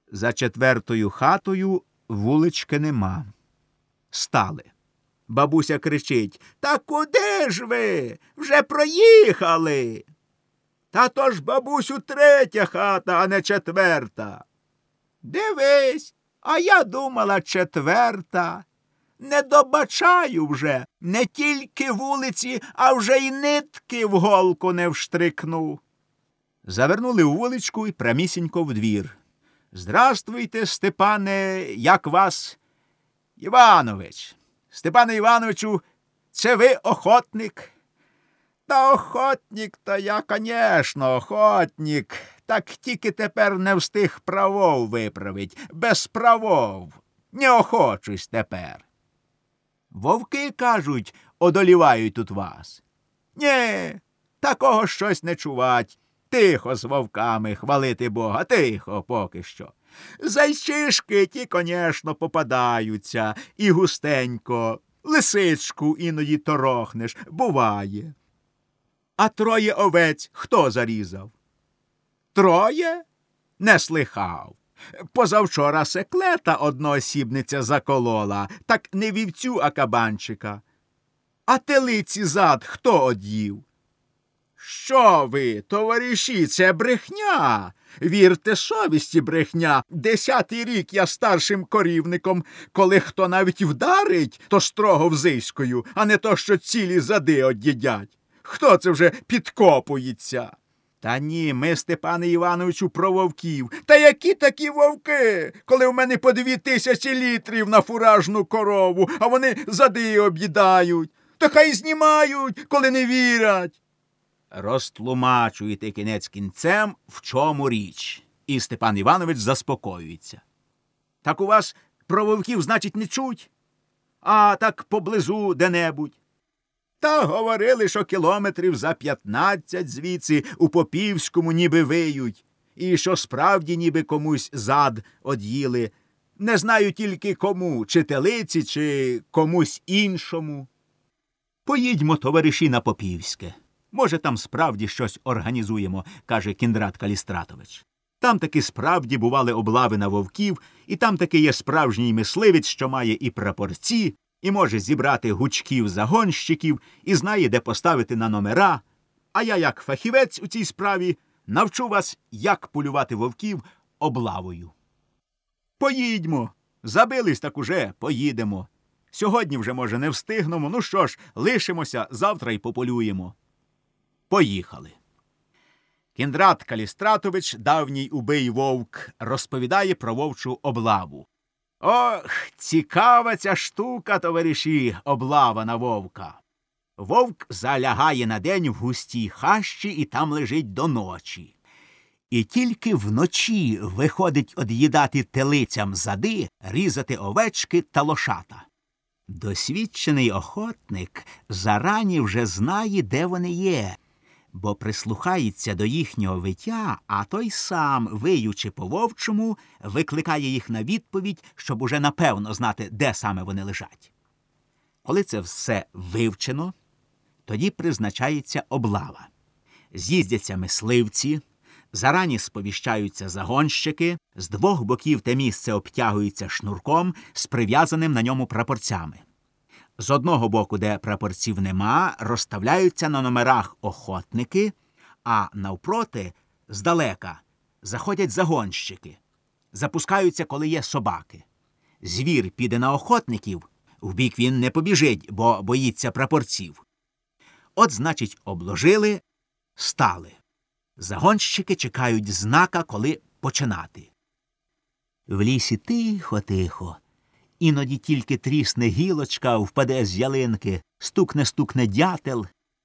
За четвертою хатою вулички нема. Стали. Бабуся кричить: «Та куди ж ви? Вже проїхали!» «Та то ж, бабусю, третя хата, а не четверта!» «Дивись, а я думала четверта. Не добачаю вже, не тільки вулиці, а вже й нитки в голку не вштрикну». Завернули у вуличку і прямісінько в двір. «Здравствуйте, Степане, як вас?» «Іванович». «Степане Івановичу, це ви охотник?» «Та охотник-то я, конечно, охотник. Так тільки тепер не встиг правов виправить. Без правов. Не охочусь тепер». «Вовки, кажуть, одолівають тут вас». «Ні, такого щось не чувать. Тихо з вовками, хвалити Бога, тихо поки що. Зайчишки ті, конечно, попадаються, і густенько. Лисичку іноді торохнеш, буває. А троє овець хто зарізав?» «Троє? Не слихав. Позавчора секлета одноосібниця заколола, так не вівцю, а кабанчика. А телиці зад хто од'їв?» «Що ви, товариші, це брехня. Вірте совісті, брехня. 10-й рік я старшим корівником. Коли хто навіть вдарить, то строго взиською, а не то, що цілі зади од'їдять. Хто це вже підкопується?» «Та ні, ми, Степане Івановичу, про вовків». «Та які такі вовки, коли в мене по 2000 літрів на фуражну корову, а вони зади об'їдають? Та хай знімають, коли не вірять». Розтлумачуєте кінець кінцем, в чому річ. І Степан Іванович заспокоюється. «Так у вас про вовків, значить, не чуть? А так поблизу де-небудь?» «Та говорили, що кілометрів за 15 звідси у Попівському ніби виють, і що справді ніби комусь зад од'їли. Не знаю тільки кому, чи телиці, чи комусь іншому». «Поїдьмо, товариші, на Попівське. Може, там справді щось організуємо», – каже Кіндрат Калістратович. «Там таки справді бували облави на вовків, і там таки є справжній мисливець, що має і прапорці, і може зібрати гучків-загонщиків, і знає, де поставити на номера. А я, як фахівець у цій справі, навчу вас, як полювати вовків облавою». «Поїдьмо. Забились, так уже поїдемо. Сьогодні вже, може, не встигнемо. Ну що ж, лишимося, завтра й пополюємо». Поїхали. Кіндрат Калістратович, давній убий вовк, розповідає про вовчу облаву. «Ох, цікава ця штука, товариші, облава на вовка. Вовк залягає на день в густій хащі і там лежить до ночі. І тільки вночі виходить од'їдати телицям зади, різати овечки та лошата. Досвідчений охотник зарані вже знає, де вони є, бо прислухається до їхнього виття, а той сам, виючи по-вовчому, викликає їх на відповідь, щоб уже напевно знати, де саме вони лежать. Коли це все вивчено, тоді призначається облава. З'їздяться мисливці, зарані сповіщаються загонщики, з двох боків те місце обтягується шнурком з прив'язаним на ньому прапорцями. З одного боку, де прапорців нема, розставляються на номерах охотники, а навпроти, здалека, заходять загонщики. Запускаються, коли є собаки. Звір піде на охотників, вбік він не побіжить, бо боїться прапорців. От, значить, обложили, стали. Загонщики чекають знака, коли починати. В лісі тихо-тихо. Іноді тільки трісне гілочка, впаде з ялинки, стукне дятел.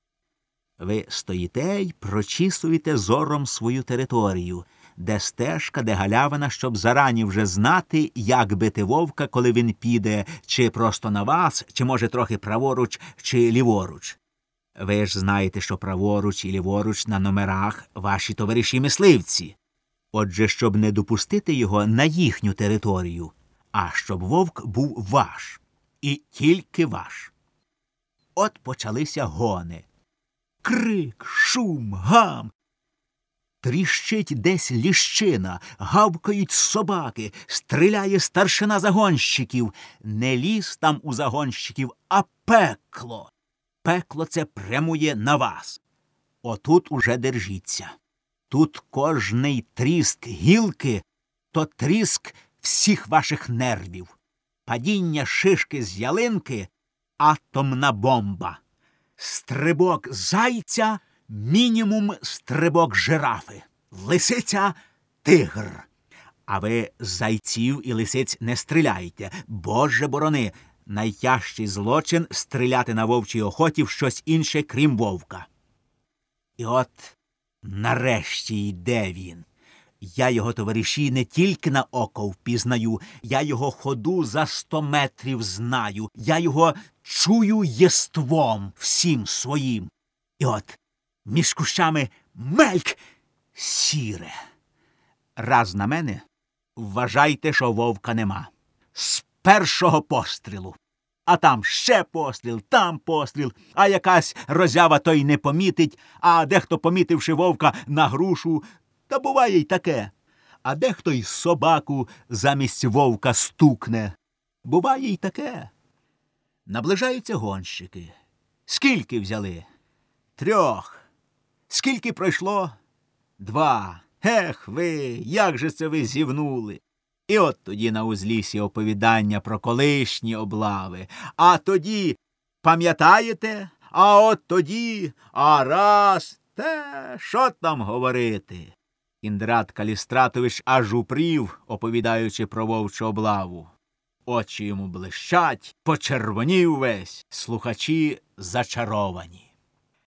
Ви стоїте й прочісуєте зором свою територію, де стежка, де галявина, щоб зарані вже знати, як бити вовка, коли він піде, чи просто на вас, чи, може, трохи праворуч, чи ліворуч. Ви ж знаєте, що праворуч і ліворуч на номерах ваші товариші-мисливці. Отже, щоб не допустити його на їхню територію, а щоб вовк був ваш. І тільки ваш. От почалися гони. Крик, шум, гам. Тріщить десь ліщина, гавкають собаки, стріляє старшина загонщиків. Не ліс там у загонщиків, а пекло. Пекло це прямує на вас. Отут уже держіться. Тут кожний тріск гілки – то тріск всіх ваших нервів. Падіння шишки з ялинки – атомна бомба. Стрибок зайця – мінімум стрибок жирафи. Лисиця – тигр. А ви зайців і лисиць не стріляйте. Боже борони, найтяжчий злочин – стріляти на вовчій охоті в щось інше, крім вовка. І от нарешті йде він. Я його, товариші, не тільки на око впізнаю, я його ходу за 100 метрів знаю, я його чую єством всім своїм. І от між кущами мельк сіре. Раз на мене, вважайте, що вовка нема. З першого пострілу. А там ще постріл, там постріл, а якась роззява то й не помітить, а дехто, помітивши вовка на грушу, та буває й таке. А дехто й собаку замість вовка стукне. Буває й таке. Наближаються гонщики. Скільки взяли? 3. Скільки пройшло? 2. Ех ви, як же це ви зівнули. І от тоді на узліссі оповідання про колишні облави. А тоді, пам'ятаєте? А от тоді, а раз, що там говорити? Індрат Калістратович аж упрів, оповідаючи про вовчу облаву. Очі йому блищать, почервонів весь, слухачі зачаровані.